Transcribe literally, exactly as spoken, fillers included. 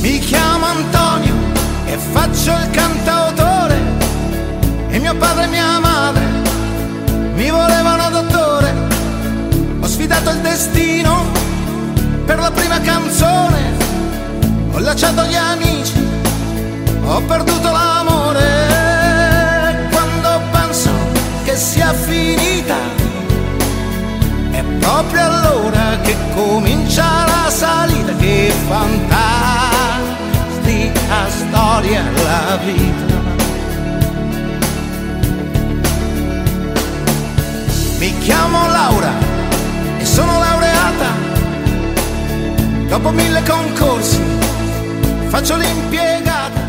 Mi chiamo Antonio e faccio il cantautore, e mio padre e mia madre mi volevano dottore. Ho sfidato il destino per la prima canzone, ho lasciato gli amici, ho perduto l'amore. Quando penso che sia finita, è proprio allora che comincia la salita. Che fantastica storia la vita. Mi chiamo Laura e sono laureata, dopo mille concorsi faccio l'impiegata.